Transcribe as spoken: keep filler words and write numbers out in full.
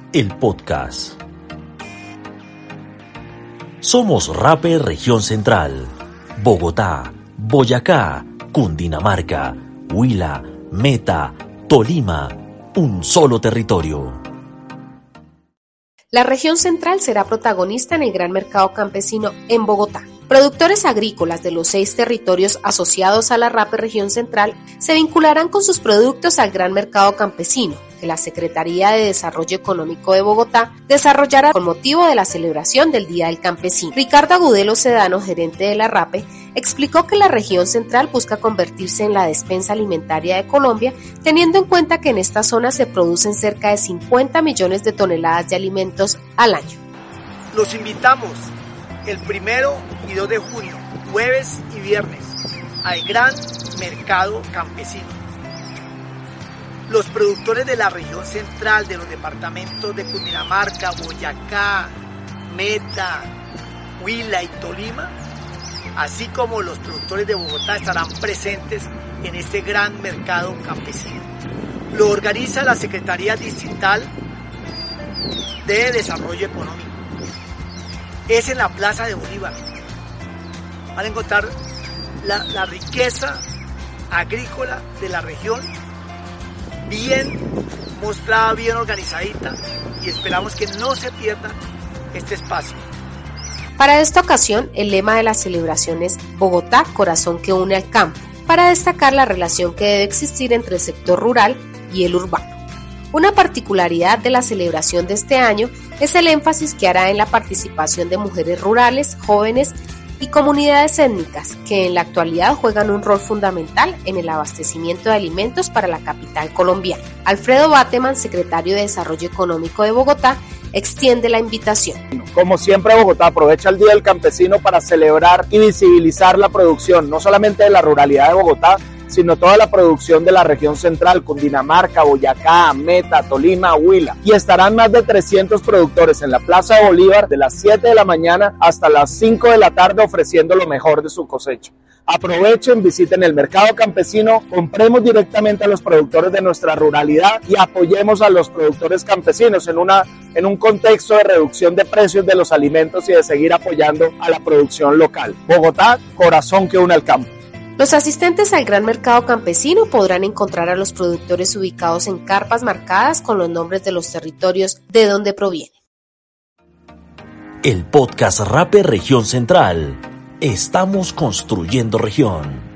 el podcast. Somos Rapper Región Central, Bogotá, Boyacá, Cundinamarca, Huila, Meta, Tolima, un solo territorio. La región central será protagonista en el gran mercado campesino en Bogotá. Productores agrícolas de los seis territorios asociados a la Rapper Región Central se vincularán con sus productos al gran mercado campesino, que la Secretaría de Desarrollo Económico de Bogotá desarrollará con motivo de la celebración del Día del Campesino. Ricardo Agudelo Sedano, gerente de la RAPE, explicó que la región central busca convertirse en la despensa alimentaria de Colombia, teniendo en cuenta que en esta zona se producen cerca de cincuenta millones de toneladas de alimentos al año. Los invitamos el primero y dos de junio, jueves y viernes, al gran mercado campesino. Los productores de la región central de los departamentos de Cundinamarca, Boyacá, Meta, Huila y Tolima, así como los productores de Bogotá, estarán presentes en este gran mercado campesino. Lo organiza la Secretaría Distrital de Desarrollo Económico. Es en la Plaza de Bolívar. Van a encontrar la, la riqueza agrícola de la región, bien mostrada, bien organizadita, y esperamos que no se pierda este espacio. Para esta ocasión, el lema de la celebración es Bogotá, corazón que une al campo, para destacar la relación que debe existir entre el sector rural y el urbano. Una particularidad de la celebración de este año es el énfasis que hará en la participación de mujeres rurales, jóvenes y comunidades étnicas que en la actualidad juegan un rol fundamental en el abastecimiento de alimentos para la capital colombiana. Alfredo Bateman, secretario de Desarrollo Económico de Bogotá, extiende la invitación. Como siempre, Bogotá aprovecha el Día del Campesino para celebrar y visibilizar la producción, no solamente de la ruralidad de Bogotá, sino toda la producción de la región central, Cundinamarca, Boyacá, Meta, Tolima, Huila. Y estarán más de trescientos productores en la Plaza de Bolívar de las siete de la mañana hasta las cinco de la tarde ofreciendo lo mejor de su cosecha. Aprovechen, visiten el mercado campesino, compremos directamente a los productores de nuestra ruralidad y apoyemos a los productores campesinos en, una, en un contexto de reducción de precios de los alimentos y de seguir apoyando a la producción local. Bogotá, corazón que une al campo. Los asistentes al gran mercado campesino podrán encontrar a los productores ubicados en carpas marcadas con los nombres de los territorios de donde provienen. El podcast Rapper Región Central. Estamos construyendo región.